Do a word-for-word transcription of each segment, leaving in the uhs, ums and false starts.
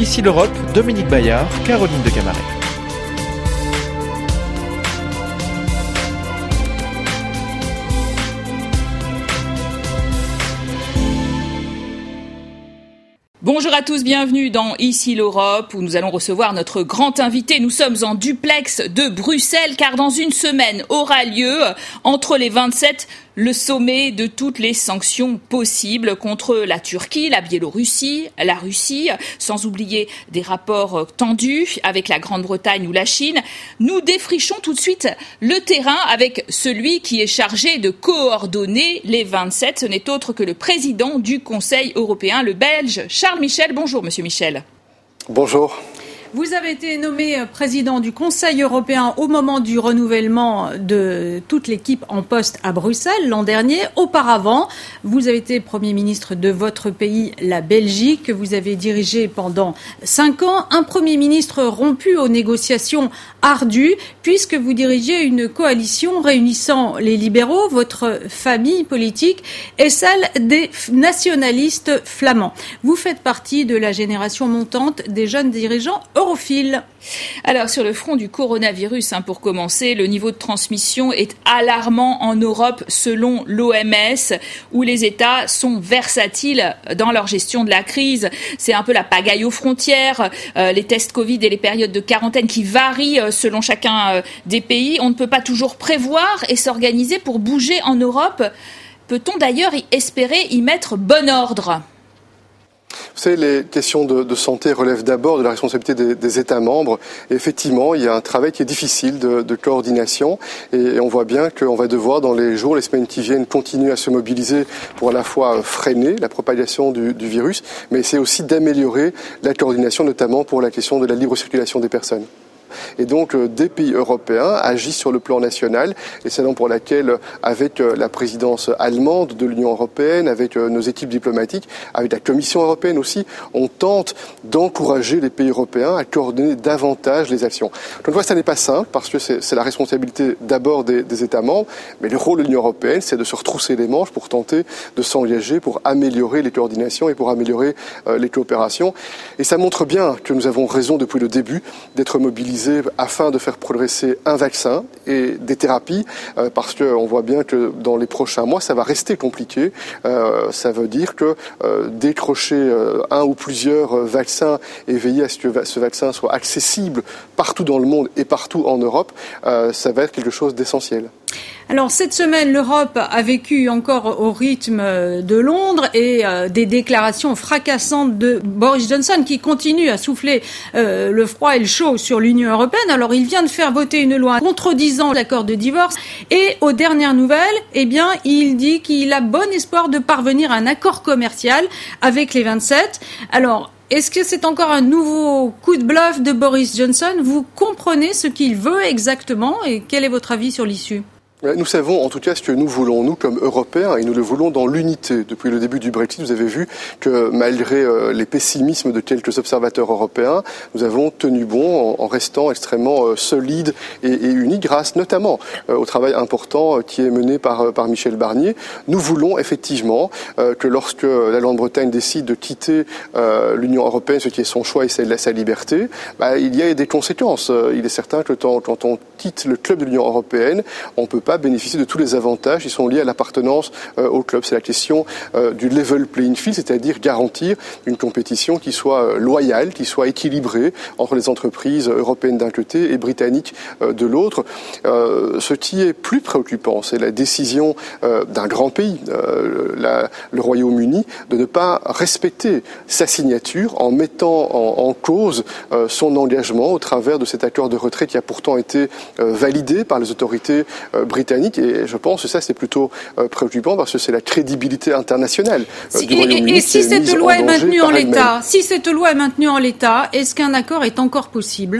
Ici l'Europe, Dominique Bayard, Caroline de Camaret. Bonjour à tous, bienvenue dans Ici l'Europe où nous allons recevoir notre grand invité. Nous sommes en duplex de Bruxelles car dans une semaine aura lieu entre les vingt-sept le sommet de toutes les sanctions possibles contre la Turquie, la Biélorussie, la Russie, sans oublier des rapports tendus avec la Grande-Bretagne ou la Chine. Nous défrichons tout de suite le terrain avec celui qui est chargé de coordonner les vingt-sept. Ce n'est autre que le président du Conseil européen, le Belge Charles Michel. Bonjour, Monsieur Michel. Bonjour. Vous avez été nommé président du Conseil européen au moment du renouvellement de toute l'équipe en poste à Bruxelles l'an dernier. Auparavant, vous avez été Premier ministre de votre pays, la Belgique, que vous avez dirigé pendant cinq ans. Un Premier ministre rompu aux négociations ardues, puisque vous dirigiez une coalition réunissant les libéraux, votre famille politique, et celle des nationalistes flamands. Vous faites partie de la génération montante des jeunes dirigeants europhiles. Alors, sur le front du coronavirus, hein, pour commencer, le niveau de transmission est alarmant en Europe selon l'O M S, où les États sont versatiles dans leur gestion de la crise. C'est un peu la pagaille aux frontières, euh, les tests Covid et les périodes de quarantaine qui varient euh, selon chacun euh, des pays. On ne peut pas toujours prévoir et s'organiser pour bouger en Europe. Peut-on d'ailleurs y espérer y mettre bon ordre ? Vous savez, les questions de, de santé relèvent d'abord de la responsabilité des, des États membres. Et effectivement, il y a un travail qui est difficile de, de coordination. Et, et on voit bien qu'on va devoir, dans les jours, les semaines qui viennent, continuer à se mobiliser pour à la fois freiner la propagation du, du virus, mais essayer aussi d'améliorer la coordination, notamment pour la question de la libre circulation des personnes. Et donc, euh, des pays européens agissent sur le plan national, et c'est donc pour laquelle, avec euh, la présidence allemande de l'Union européenne, avec euh, nos équipes diplomatiques, avec la Commission européenne aussi, on tente d'encourager les pays européens à coordonner davantage les actions. Donc, une fois, ça n'est pas simple, parce que c'est, c'est la responsabilité d'abord des, des États membres, mais le rôle de l'Union européenne, c'est de se retrousser les manches pour tenter de s'engager, pour améliorer les coordinations et pour améliorer euh, les coopérations. Et ça montre bien que nous avons raison depuis le début d'être mobilisés afin de faire progresser un vaccin et des thérapies, euh, parce qu'on voit bien que dans les prochains mois, ça va rester compliqué. Euh, ça veut dire que euh, décrocher euh, un ou plusieurs euh, vaccins et veiller à ce que va- ce vaccin soit accessible partout dans le monde et partout en Europe, euh, ça va être quelque chose d'essentiel. Alors, cette semaine, l'Europe a vécu encore au rythme de Londres et euh, des déclarations fracassantes de Boris Johnson qui continue à souffler euh, le froid et le chaud sur l'Union européenne. Alors, il vient de faire voter une loi contredisant l'accord de divorce et aux dernières nouvelles, eh bien, il dit qu'il a bon espoir de parvenir à un accord commercial avec les vingt-sept. Alors, est-ce que c'est encore un nouveau coup de bluff de Boris Johnson ? Vous comprenez ce qu'il veut exactement et quel est votre avis sur l'issue ? Nous savons en tout cas ce que nous voulons, nous comme Européens, et nous le voulons dans l'unité. Depuis le début du Brexit, vous avez vu que malgré euh, les pessimismes de quelques observateurs européens, nous avons tenu bon en, en restant extrêmement euh, solides et, et unis, grâce notamment euh, au travail important euh, qui est mené par, euh, par Michel Barnier. Nous voulons effectivement euh, que lorsque la Grande-Bretagne décide de quitter euh, l'Union européenne, ce qui est son choix et c'est sa liberté, bah, il y a des conséquences. Euh, il est certain que quand, quand on quitte le club de l'Union européenne, on peut pas bénéficier de tous les avantages qui sont liés à l'appartenance euh, au club. C'est la question euh, du level playing field, c'est-à-dire garantir une compétition qui soit euh, loyale, qui soit équilibrée entre les entreprises européennes d'un côté et britanniques euh, de l'autre. Euh, ce qui est plus préoccupant, c'est la décision euh, d'un grand pays, euh, la, le Royaume-Uni, de ne pas respecter sa signature en mettant en, en cause euh, son engagement au travers de cet accord de retrait qui a pourtant été euh, validé par les autorités euh, britanniques. Et je pense que ça, c'est plutôt euh, préoccupant parce que c'est la crédibilité internationale euh, si, du Royaume-Uni. Et, et si cette loi est maintenue en l'état, elle-même. si cette loi est maintenue en l'état, est-ce qu'un accord est encore possible ?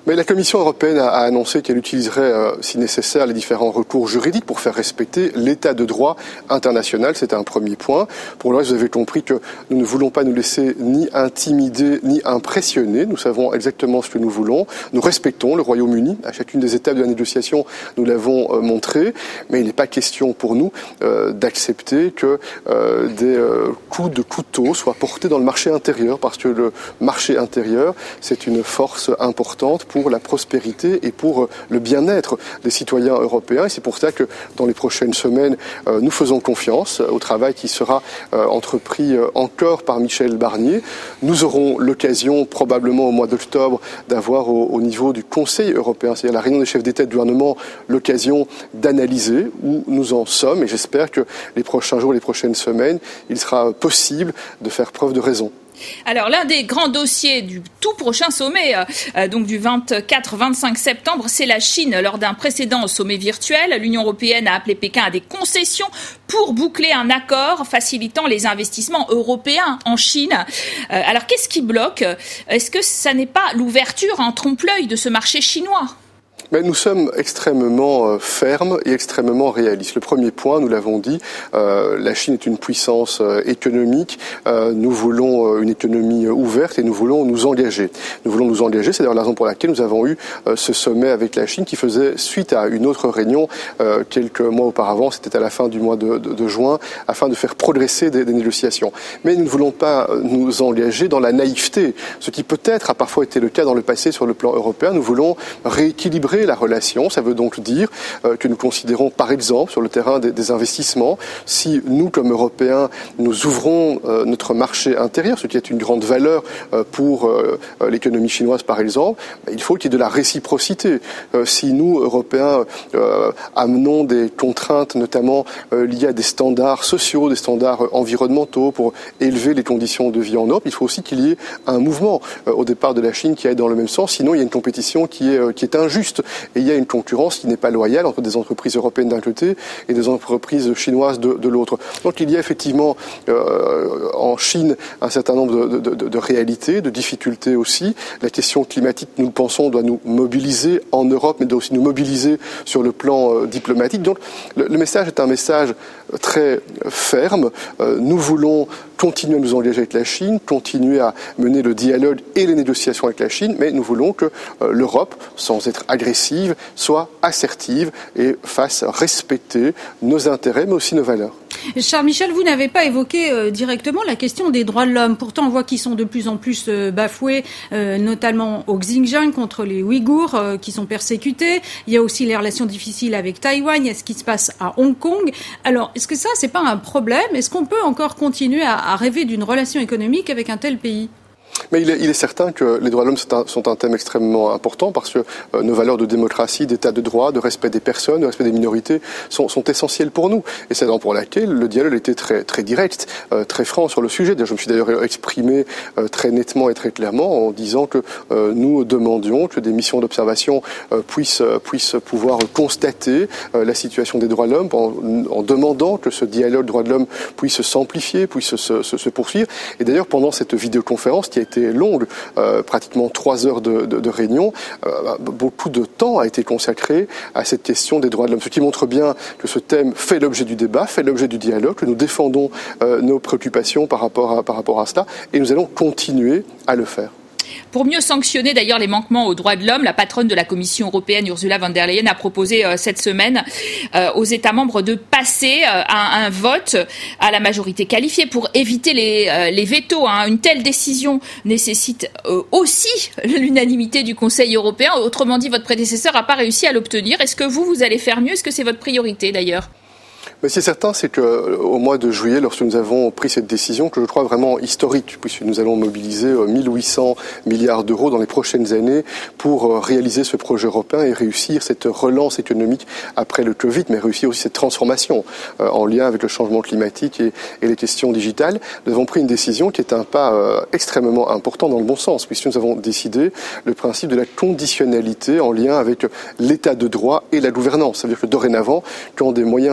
Mais la Commission européenne a, a annoncé qu'elle utiliserait, euh, si nécessaire, les différents recours juridiques pour faire respecter l'état de droit international. C'est un premier point. Pour le reste, vous avez compris que nous ne voulons pas nous laisser ni intimider ni impressionner. Nous savons exactement ce que nous voulons. Nous respectons le Royaume-Uni. À chacune des étapes de la négociation, nous l'avons euh, montré. Mais il n'est pas question pour nous euh, d'accepter que euh, des euh, coups de couteau soient portés dans le marché intérieur, parce que le marché intérieur, c'est une force importante pour la prospérité et pour le bien-être des citoyens européens. Et c'est pour ça que dans les prochaines semaines, euh, nous faisons confiance au travail qui sera euh, entrepris euh, encore par Michel Barnier. Nous aurons l'occasion, probablement au mois d'octobre, d'avoir au, au niveau du Conseil européen, c'est-à-dire la réunion des chefs d'État et de gouvernement, l'occasion d'analyser où nous en sommes. Et j'espère que les prochains jours, les prochaines semaines, il sera possible de faire preuve de raison. Alors, l'un des grands dossiers du tout prochain sommet, euh, donc du vingt-quatre vingt-cinq septembre, c'est la Chine. Lors d'un précédent sommet virtuel, l'Union européenne a appelé Pékin à des concessions pour boucler un accord facilitant les investissements européens en Chine. Euh, alors, qu'est-ce qui bloque ? Est-ce que ça n'est pas l'ouverture en trompe-l'œil de ce marché chinois ? Mais nous sommes extrêmement euh, fermes et extrêmement réalistes. Le premier point, nous l'avons dit, euh, la Chine est une puissance euh, économique. Euh, nous voulons euh, une économie euh, ouverte et nous voulons nous engager. Nous voulons nous engager, c'est d'ailleurs la raison pour laquelle nous avons eu euh, ce sommet avec la Chine qui faisait suite à une autre réunion euh, quelques mois auparavant, c'était à la fin du mois de, de, de juin, afin de faire progresser des, des négociations. Mais nous ne voulons pas nous engager dans la naïveté, ce qui peut-être a parfois été le cas dans le passé sur le plan européen. Nous voulons rééquilibrer la relation. Ça veut donc dire euh, que nous considérons, par exemple, sur le terrain des, des investissements, si nous, comme Européens, nous ouvrons euh, notre marché intérieur, ce qui est une grande valeur euh, pour euh, l'économie chinoise, par exemple, bah, il faut qu'il y ait de la réciprocité. Euh, si nous, Européens, euh, amenons des contraintes, notamment euh, liées à des standards sociaux, des standards environnementaux pour élever les conditions de vie en Europe, il faut aussi qu'il y ait un mouvement euh, au départ de la Chine qui aille dans le même sens. Sinon, il y a une compétition qui est, euh, qui est injuste. Et il y a une concurrence qui n'est pas loyale entre des entreprises européennes d'un côté et des entreprises chinoises de, de l'autre. Donc il y a effectivement euh, en Chine un certain nombre de, de, de, de réalités, de difficultés aussi. La question climatique, nous le pensons, doit nous mobiliser en Europe, mais doit aussi nous mobiliser sur le plan euh, diplomatique. Donc le, le message est un message très ferme. Euh, nous voulons continuer à nous engager avec la Chine, continuer à mener le dialogue et les négociations avec la Chine, mais nous voulons que euh, l'Europe, sans être agressive, soit assertive et fasse respecter nos intérêts, mais aussi nos valeurs. Charles Michel, vous n'avez pas évoqué euh, directement la question des droits de l'homme. Pourtant, on voit qu'ils sont de plus en plus euh, bafoués, euh, notamment au Xinjiang, contre les Ouïghours, euh, qui sont persécutés. Il y a aussi les relations difficiles avec Taïwan. Il y a ce qui se passe à Hong Kong. Alors, est-ce que ça, c'est pas un problème ? Est-ce qu'on peut encore continuer à, à rêver d'une relation économique avec un tel pays ? Mais il est, il est certain que les droits de l'homme sont un, sont un thème extrêmement important parce que euh, nos valeurs de démocratie, d'état de droit, de respect des personnes, de respect des minorités sont, sont essentielles pour nous. Et c'est la raison pour laquelle le dialogue était très, très direct, euh, très franc sur le sujet. Je me suis d'ailleurs exprimé euh, très nettement et très clairement en disant que euh, nous demandions que des missions d'observation euh, puissent, euh, puissent pouvoir constater euh, la situation des droits de l'homme en, en demandant que ce dialogue droits de l'homme puisse s'amplifier, puisse se, se, se poursuivre. Et d'ailleurs, pendant cette vidéoconférence qui a été longue, euh, pratiquement trois heures de, de, de réunion, euh, beaucoup de temps a été consacré à cette question des droits de l'homme. Ce qui montre bien que ce thème fait l'objet du débat, fait l'objet du dialogue, que nous défendons euh, nos préoccupations par rapport à, par rapport à cela, et nous allons continuer à le faire. Pour mieux sanctionner d'ailleurs les manquements aux droits de l'homme, la patronne de la Commission européenne, Ursula von der Leyen, a proposé euh, cette semaine euh, aux États membres de passer euh, à un vote à la majorité qualifiée pour éviter les, euh, les vétos. Hein. Une telle décision nécessite euh, aussi l'unanimité du Conseil européen. Autrement dit, votre prédécesseur n'a pas réussi à l'obtenir. Est-ce que vous, vous allez faire mieux ? Est-ce que c'est votre priorité d'ailleurs ? Mais ce qui est certain, c'est qu'au mois de juillet, lorsque nous avons pris cette décision, que je crois vraiment historique, puisque nous allons mobiliser mille huit cents milliards d'euros dans les prochaines années pour réaliser ce projet européen et réussir cette relance économique après le Covid, mais réussir aussi cette transformation euh, en lien avec le changement climatique et, et les questions digitales. Nous avons pris une décision qui est un pas euh, extrêmement important dans le bon sens, puisque nous avons décidé le principe de la conditionnalité en lien avec l'état de droit et la gouvernance. C'est-à-dire que dorénavant, quand des moyens financiers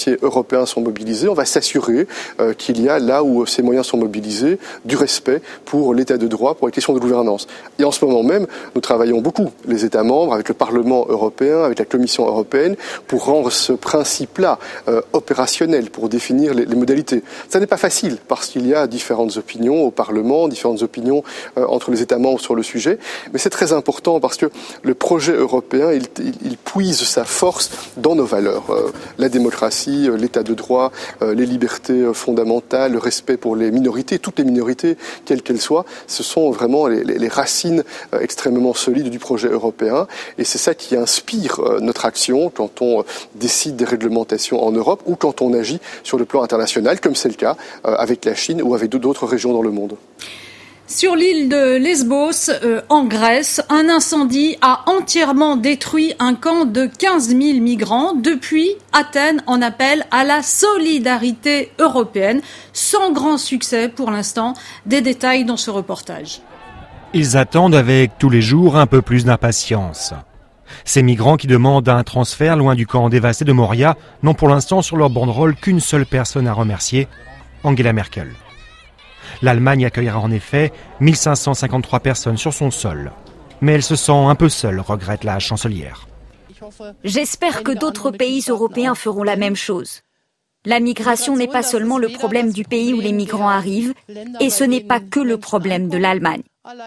entiers européens sont mobilisés, on va s'assurer euh, qu'il y a, là où ces moyens sont mobilisés, du respect pour l'état de droit, pour les questions de gouvernance. Et en ce moment même, nous travaillons beaucoup, les États membres, avec le Parlement européen, avec la Commission européenne, pour rendre ce principe-là euh, opérationnel, pour définir les, les modalités. Ça n'est pas facile, parce qu'il y a différentes opinions au Parlement, différentes opinions euh, entre les États membres sur le sujet, mais c'est très important parce que le projet européen, il, il, il puise sa force dans nos valeurs. Euh, la démocratie, euh, l'état de droit, euh, les libertés euh, fondamentales, le respect pour les minorités, toutes les minorités, quelles qu'elles soient, ce sont vraiment les, les, les racines euh, extrêmement solides du projet européen. Et c'est ça qui inspire euh, notre action quand on euh, décide des réglementations en Europe ou quand on agit sur le plan international, comme c'est le cas euh, avec la Chine ou avec d'autres régions dans le monde. Sur l'île de Lesbos, euh, en Grèce, un incendie a entièrement détruit un camp de quinze mille migrants. Depuis, Athènes en appelle à la solidarité européenne, sans grand succès pour l'instant. Des détails dans ce reportage. Ils attendent avec tous les jours un peu plus d'impatience. Ces migrants qui demandent un transfert loin du camp dévasté de Moria n'ont pour l'instant sur leur banderole qu'une seule personne à remercier, Angela Merkel. L'Allemagne accueillera en effet mille cinq cent cinquante-trois personnes sur son sol. Mais elle se sent un peu seule, regrette la chancelière. J'espère que d'autres pays européens feront la même chose. La migration n'est pas seulement le problème du pays où les migrants arrivent, et ce n'est pas que le problème de l'Allemagne.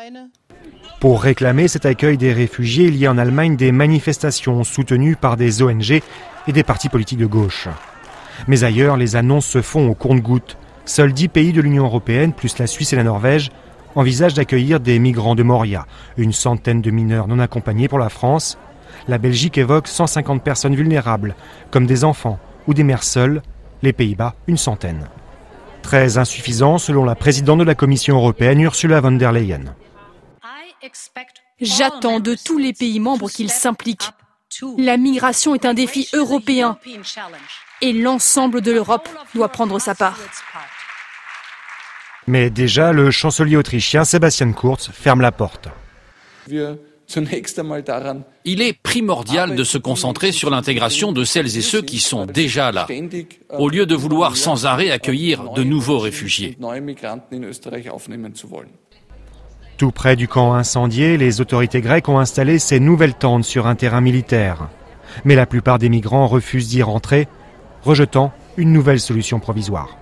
Pour réclamer cet accueil des réfugiés, il y a en Allemagne des manifestations soutenues par des O N G et des partis politiques de gauche. Mais ailleurs, les annonces se font au compte-gouttes. Seuls dix pays de l'Union européenne, plus la Suisse et la Norvège, envisagent d'accueillir des migrants de Moria. Une centaine de mineurs non accompagnés pour la France. La Belgique évoque cent cinquante personnes vulnérables, comme des enfants ou des mères seules. Les Pays-Bas, une centaine. Très insuffisant selon la présidente de la Commission européenne, Ursula von der Leyen. J'attends de tous les pays membres qu'ils s'impliquent. La migration est un défi européen et l'ensemble de l'Europe doit prendre sa part. Mais déjà, le chancelier autrichien Sebastian Kurz ferme la porte. Il est primordial de se concentrer sur l'intégration de celles et ceux qui sont déjà là, au lieu de vouloir sans arrêt accueillir de nouveaux réfugiés. Tout près du camp incendié, les autorités grecques ont installé ces nouvelles tentes sur un terrain militaire. Mais la plupart des migrants refusent d'y rentrer, rejetant une nouvelle solution provisoire.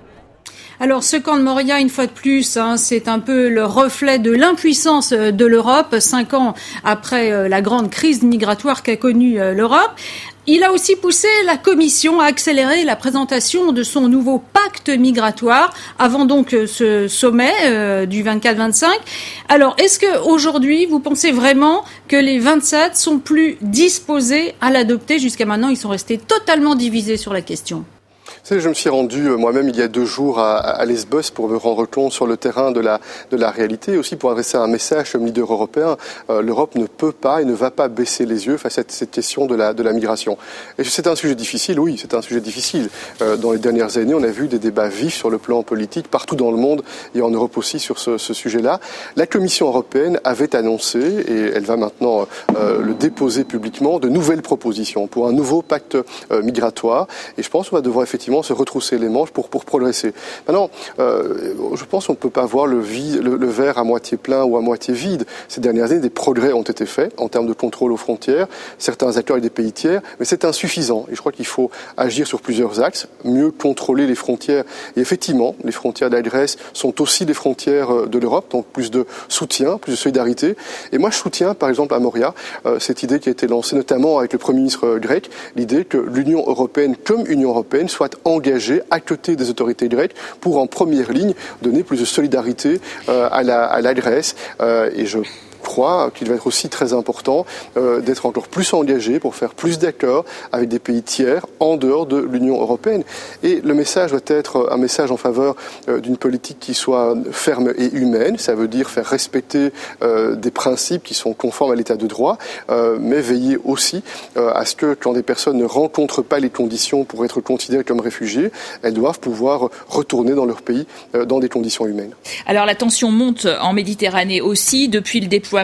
Alors, ce camp de Moria, une fois de plus, hein, c'est un peu le reflet de l'impuissance de l'Europe, cinq ans après euh, la grande crise migratoire qu'a connue euh, l'Europe. Il a aussi poussé la Commission à accélérer la présentation de son nouveau pacte migratoire avant donc ce sommet euh, du vingt-quatre vingt-cinq. Alors, est-ce que aujourd'hui, vous pensez vraiment que les vingt-sept sont plus disposés à l'adopter? Jusqu'à maintenant, ils sont restés totalement divisés sur la question. Vous savez, je me suis rendu moi-même il y a deux jours à, à Lesbos pour me rendre compte sur le terrain de la, de la réalité et aussi pour adresser un message comme leader européen. Euh, L'Europe ne peut pas et ne va pas baisser les yeux face à cette question de la, de la migration. Et c'est un sujet difficile, oui, c'est un sujet difficile. Euh, dans les dernières années, on a vu des débats vifs sur le plan politique partout dans le monde et en Europe aussi sur ce, ce sujet-là. La Commission européenne avait annoncé, et elle va maintenant euh, le déposer publiquement, de nouvelles propositions pour un nouveau pacte euh, migratoire. Et je pense qu'on va devoir effectivement se retrousser les manches pour, pour progresser. Maintenant, euh, je pense qu'on ne peut pas voir le, vide, le, le verre à moitié plein ou à moitié vide. Ces dernières années, des progrès ont été faits en termes de contrôle aux frontières, certains accords avec des pays tiers, mais c'est insuffisant. Et je crois qu'il faut agir sur plusieurs axes, mieux contrôler les frontières. Et effectivement, les frontières de la Grèce sont aussi les frontières de l'Europe, donc plus de soutien, plus de solidarité. Et moi, je soutiens, par exemple, à Moria, euh, cette idée qui a été lancée notamment avec le Premier ministre grec, l'idée que l'Union européenne, comme Union européenne, soit engagé à côté des autorités grecques pour en première ligne donner plus de solidarité euh, à, la, à la Grèce. Euh, et je crois qu'il va être aussi très important euh, d'être encore plus engagé pour faire plus d'accords avec des pays tiers en dehors de l'Union européenne. Et le message doit être un message en faveur euh, d'une politique qui soit ferme et humaine. Ça veut dire faire respecter euh, des principes qui sont conformes à l'état de droit, euh, mais veiller aussi euh, à ce que quand des personnes ne rencontrent pas les conditions pour être considérées comme réfugiés, elles doivent pouvoir retourner dans leur pays euh, dans des conditions humaines. Alors la tension monte en Méditerranée aussi depuis le déploiement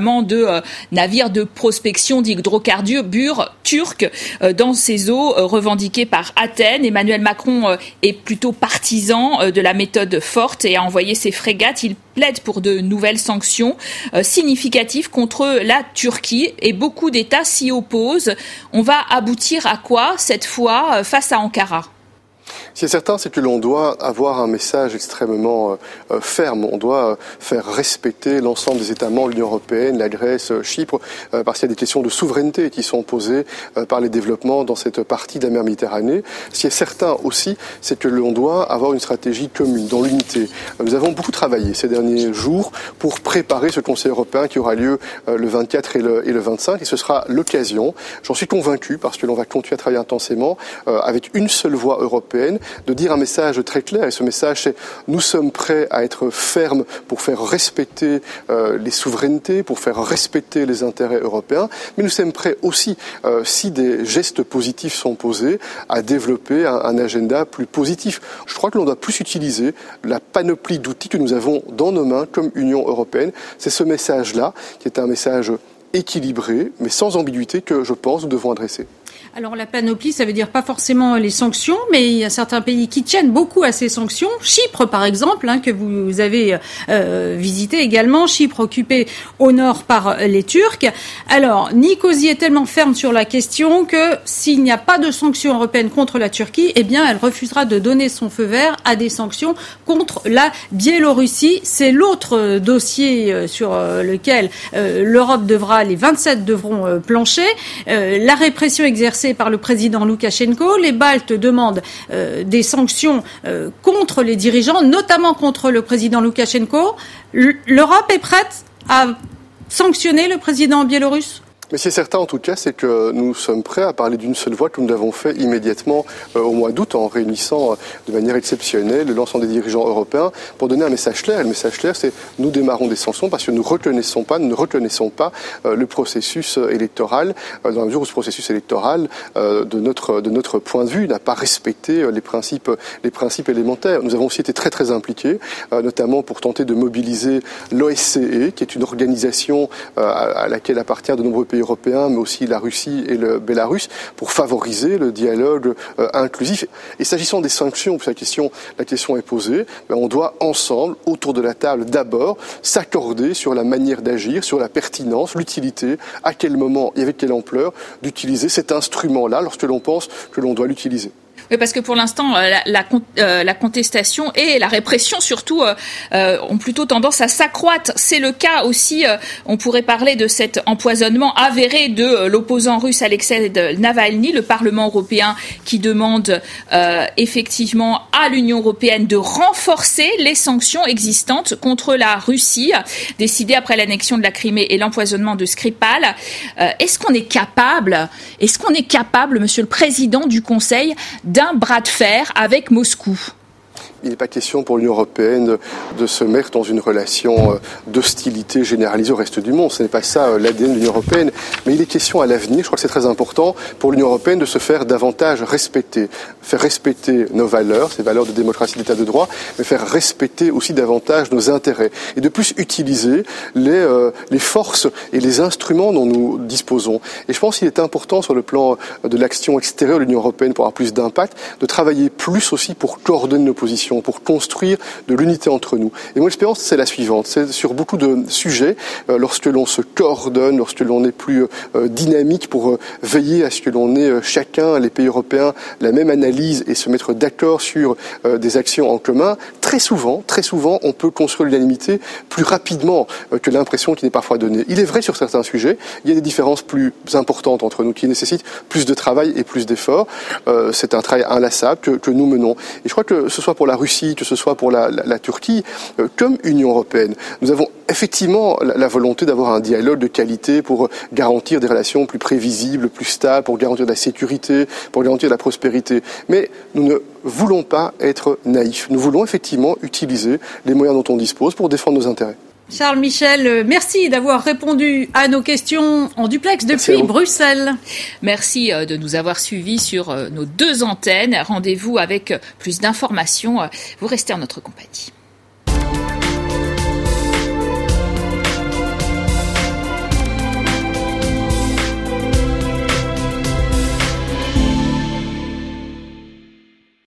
déploiement de euh, navires de prospection d'hydrocarbures turcs euh, dans ces eaux euh, revendiquées par Athènes. Emmanuel Macron euh, est plutôt partisan euh, de la méthode forte et a envoyé ses frégates. Il plaide pour de nouvelles sanctions euh, significatives contre la Turquie et beaucoup d'États s'y opposent. On va aboutir à quoi cette fois euh, face à Ankara ? Ce qui est certain, c'est que l'on doit avoir un message extrêmement euh, ferme. On doit euh, faire respecter l'ensemble des États membres de l'Union européenne, la Grèce, Chypre, euh, parce qu'il y a des questions de souveraineté qui sont posées euh, par les développements dans cette partie de la mer Méditerranée. Ce qui est certain aussi, c'est que l'on doit avoir une stratégie commune, dans l'unité. Nous avons beaucoup travaillé ces derniers jours pour préparer ce Conseil européen qui aura lieu euh, le vingt-quatre et le, et le vingt-cinq, et ce sera l'occasion, j'en suis convaincu, parce que l'on va continuer à travailler intensément, euh, avec une seule voix européenne, de dire un message très clair. Et ce message, c'est nous sommes prêts à être fermes pour faire respecter euh, les souverainetés, pour faire respecter les intérêts européens, mais nous sommes prêts aussi, euh, si des gestes positifs sont posés, à développer un, un agenda plus positif. Je crois que l'on doit plus utiliser la panoplie d'outils que nous avons dans nos mains comme Union européenne. C'est ce message-là qui est un message équilibré, mais sans ambiguïté, que je pense nous devons adresser. Alors la panoplie, ça veut dire pas forcément les sanctions, mais il y a certains pays qui tiennent beaucoup à ces sanctions. Chypre, par exemple, hein, que vous avez euh, visité également. Chypre occupée au nord par les Turcs. Alors Nicosie est tellement ferme sur la question que s'il n'y a pas de sanctions européennes contre la Turquie, eh bien elle refusera de donner son feu vert à des sanctions contre la Biélorussie. C'est l'autre dossier sur lequel euh, l'Europe devra, les vingt-sept devront euh, plancher. Euh, la répression exercée par le président Loukachenko. Les Baltes demandent euh, des sanctions euh, contre les dirigeants, notamment contre le président Loukachenko. L'Europe est prête à sanctionner le président biélorusse ? Mais ce qui est certain, en tout cas, c'est que nous sommes prêts à parler d'une seule voix, comme nous l'avons fait immédiatement euh, au mois d'août, en réunissant euh, de manière exceptionnelle l'ensemble des dirigeants européens pour donner un message clair. Et le message clair, c'est nous démarrons des sanctions parce que nous reconnaissons pas, nous ne reconnaissons pas euh, le processus électoral, euh, dans la mesure où ce processus électoral, euh, de notre de notre point de vue, n'a pas respecté euh, les principes les principes élémentaires. Nous avons aussi été très très impliqués, euh, notamment pour tenter de mobiliser l'O S C E, qui est une organisation euh, à, à laquelle appartient de nombreux pays européens, mais aussi la Russie et le Bélarus, pour favoriser le dialogue euh, inclusif. Et s'agissant des sanctions, la question, la question est posée, ben on doit ensemble, autour de la table, d'abord s'accorder sur la manière d'agir, sur la pertinence, l'utilité, à quel moment et avec quelle ampleur d'utiliser cet instrument-là lorsque l'on pense que l'on doit l'utiliser. Oui, parce que pour l'instant, la, la, euh, la contestation et la répression, surtout, euh, euh, ont plutôt tendance à s'accroître. C'est le cas aussi, euh, on pourrait parler de cet empoisonnement avéré de euh, l'opposant russe Alexei Navalny, le Parlement européen qui demande euh, effectivement à l'Union européenne de renforcer les sanctions existantes contre la Russie, décidées après l'annexion de la Crimée et l'empoisonnement de Skripal. Euh, est-ce qu'on est capable, est-ce qu'on est capable, Monsieur le Président du Conseil, d'un bras de fer avec Moscou? Il n'est pas question pour l'Union européenne de se mettre dans une relation d'hostilité généralisée au reste du monde. Ce n'est pas ça l'A D N de l'Union européenne. Mais il est question à l'avenir, je crois que c'est très important pour l'Union européenne de se faire davantage respecter. Faire respecter nos valeurs, ces valeurs de démocratie, d'état de droit, mais faire respecter aussi davantage nos intérêts. Et de plus utiliser les, euh, les forces et les instruments dont nous disposons. Et je pense qu'il est important sur le plan de l'action extérieure de l'Union européenne pour avoir plus d'impact, de travailler plus aussi pour coordonner nos positions, pour construire de l'unité entre nous. Et mon expérience, c'est la suivante. C'est sur beaucoup de sujets, euh, lorsque l'on se coordonne, lorsque l'on est plus euh, dynamique pour euh, veiller à ce que l'on ait euh, chacun, les pays européens, la même analyse et se mettre d'accord sur euh, des actions en commun, très souvent, très souvent, on peut construire l'unanimité plus rapidement euh, que l'impression qui n'est parfois donnée. Il est vrai sur certains sujets, il y a des différences plus importantes entre nous qui nécessitent plus de travail et plus d'efforts. Euh, c'est un travail inlassable que, que nous menons. Et je crois que ce soit pour la Russie, que ce soit pour la, la, la Turquie, euh, comme Union européenne, nous avons effectivement la, la volonté d'avoir un dialogue de qualité pour garantir des relations plus prévisibles, plus stables, pour garantir de la sécurité, pour garantir de la prospérité. Mais nous ne voulons pas être naïfs. Nous voulons effectivement utiliser les moyens dont on dispose pour défendre nos intérêts. Charles Michel, merci d'avoir répondu à nos questions en duplex depuis Bruxelles. Merci de nous avoir suivis sur nos deux antennes. Rendez-vous avec plus d'informations. Vous restez en notre compagnie.